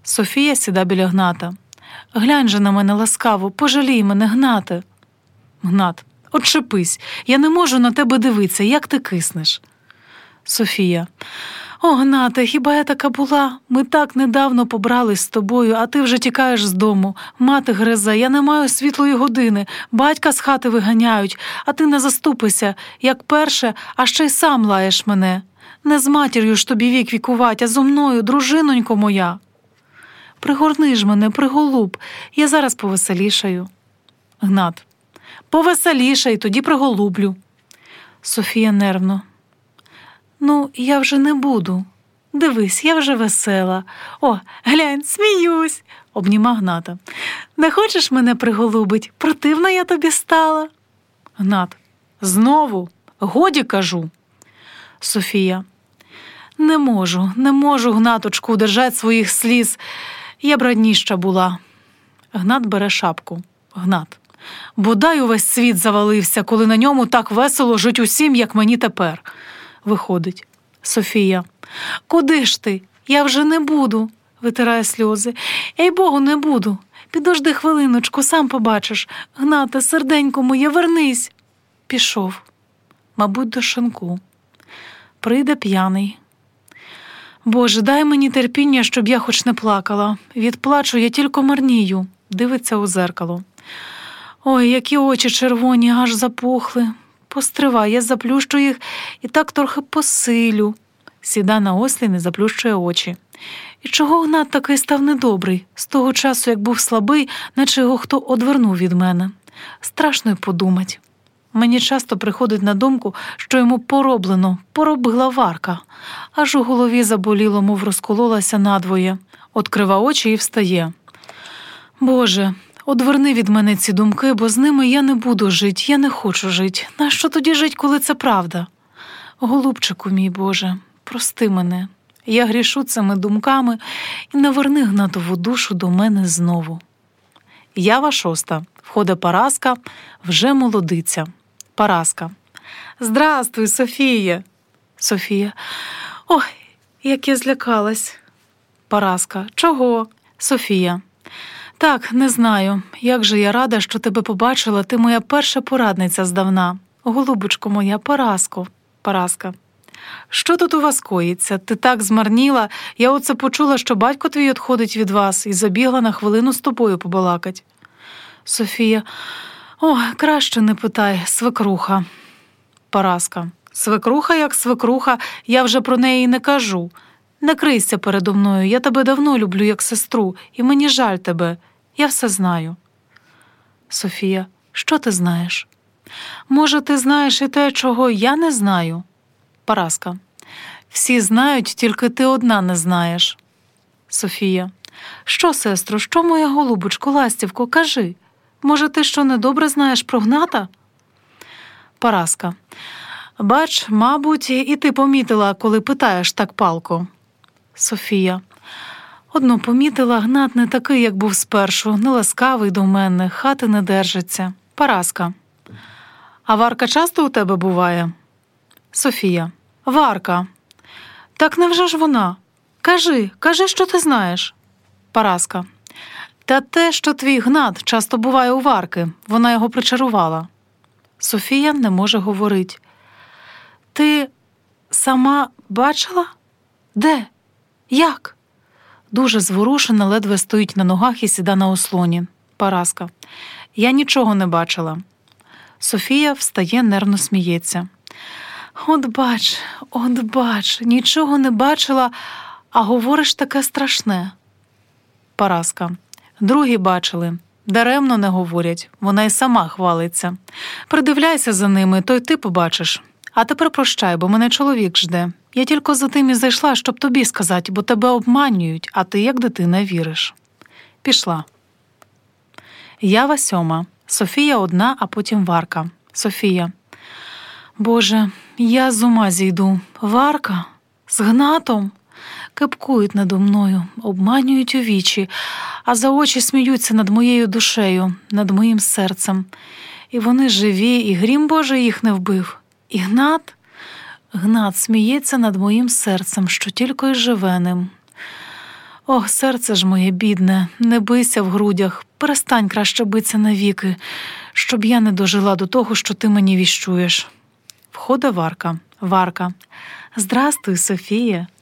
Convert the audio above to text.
Софія сіда біля Гната. «Глянь же на мене ласкаво, пожалій мене, Гнате». Гнат. «Отчепись, я не можу на тебе дивитися, як ти киснеш». Софія. «О, Гнате, хіба я така була? Ми так недавно побрались з тобою, а ти вже тікаєш з дому. Мати гризе, я не маю світлої години, батька з хати виганяють, а ти не заступися, як перше, а ще й сам лаєш мене. Не з матір'ю ж тобі вік вікувать, а зо мною, дружинонько моя. Пригорни ж мене, приголуб, я зараз повеселішаю». Гнат. «Повеселішай, тоді приголублю». Софія нервно. «Ну, я вже не буду. Дивись, я вже весела. О, глянь, сміюсь», – обніма Гната. «Не хочеш мене приголубить? Противна я тобі стала». Гнат. «Знову? Годі кажу». Софія. Не можу, Гнаточку, удержать своїх сліз. Я б радніша була». Гнат бере шапку. Гнат. «Бодай увесь світ завалився, коли на ньому так весело жить усім, як мені тепер». Виходить. Софія. «Куди ж ти? Я вже не буду», – витирає сльози. «Ей Богу, не буду. Підожди хвилиночку, сам побачиш. Гнате, серденько моє, вернись». Пішов. Мабуть, до шинку. Прийде п'яний. «Боже, дай мені терпіння, щоб я хоч не плакала. Від плачу я тільки марнію». Дивиться у зеркало. «Ой, які очі червоні, аж запухли. Постривай, я заплющу їх і так трохи посилю». Сіда на ослін і заплющує очі. І чого Гнат такий став недобрий? З того часу, як був слабий, наче його хто одвернув від мене. Страшно й подумать. Мені часто приходить на думку, що йому поробила варка. Аж у голові заболіло, мов розкололася надвоє. Открива очі і встає. «Боже, одверни від мене ці думки, бо з ними я не буду жити, я не хочу жити. Нащо тоді жити, коли це правда? Голубчику мій Боже, прости мене. Я грішу цими думками і наверни Гнатову душу до мене знову». Ява 6. Входить Параска, вже молодиця. Параска. «Здрастуй, Софія». Софія. «Ой, як я злякалась». Параска. «Чого?» Софія. «Так, не знаю. Як же я рада, що тебе побачила, ти моя перша порадниця здавна. Голубочко моя, Параско». Параска. «Що тут у вас коїться? Ти так змарніла. Я оце почула, що батько твій відходить від вас, і забігла на хвилину з тобою побалакать». Софія. «О, краще не питай, свекруха». Параска. «Свекруха як свекруха, я вже про неї не кажу. Не крийся передо мною, я тебе давно люблю як сестру, і мені жаль тебе. Я все знаю». Софія. «Що ти знаєш?» «Може, ти знаєш і те, чого я не знаю?» Параска. «Всі знають, тільки ти одна не знаєш». Софія. «Що, сестро, що, моя голубочко, ластівко, кажи? Може, ти що недобре знаєш про Гната?» Параска. «Бач, мабуть, і ти помітила, коли питаєш так палко». Софія. «Одно помітила, Гнат не такий, як був спершу, не ласкавий до мене, хати не держиться». Параска. «А Варка часто у тебе буває?» Софія. «Варка. Так невже ж вона? Кажи, що ти знаєш?» Параска. «Та те, що твій Гнат часто буває у Варки, вона його причарувала». Софія не може говорити. «Ти сама бачила? Де? Як?» Дуже зворушена, ледве стоїть на ногах і сіда на ослоні. Параска. «Я нічого не бачила». Софія встає, нервно сміється. От бач, нічого не бачила, а говориш таке страшне». Параска. «Другі бачили. Даремно не говорять. Вона й сама хвалиться. Придивляйся за ними, то й ти побачиш. А тепер прощай, бо мене чоловік жде. Я тільки за тим і зайшла, щоб тобі сказати, бо тебе обманюють, а ти, як дитина, віриш». Пішла. Ява 7. Софія одна, а потім Варка. Софія. «Боже, я з ума зійду. Варка? З Гнатом? Кепкують надо мною, обманюють у вічі, а за очі сміються над моєю душею, над моїм серцем. І вони живі, і грім Божий їх не вбив. І Гнат сміється над моїм серцем, що тільки й живе ним. Ох, серце ж моє бідне, не бийся в грудях, перестань краще битися навіки, щоб я не дожила до того, що ти мені віщуєш. Входить Варка. Варка. Здрастуй, Софія.